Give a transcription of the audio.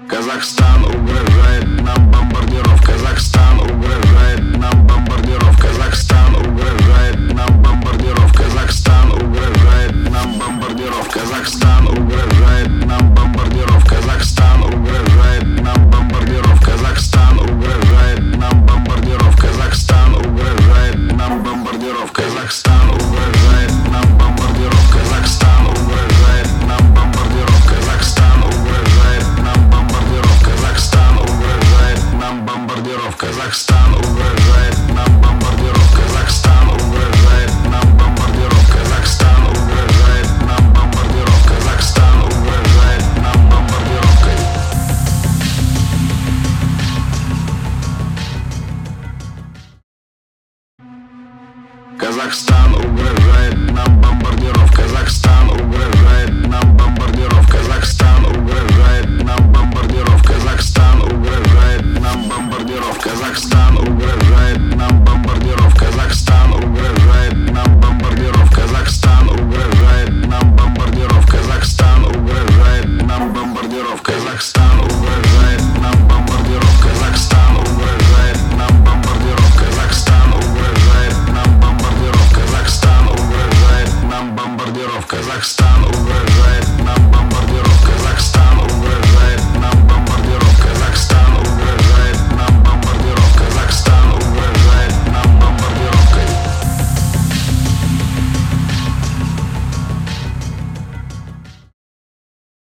Казахстан угрожает нам бомбардировка. Казахстан угрожает нам бомбардировка. Казахстан угрожает нам бомбардировка. Казахстан угрожает нам бомбардировка. Казахстан угрожает нам бомбардировка.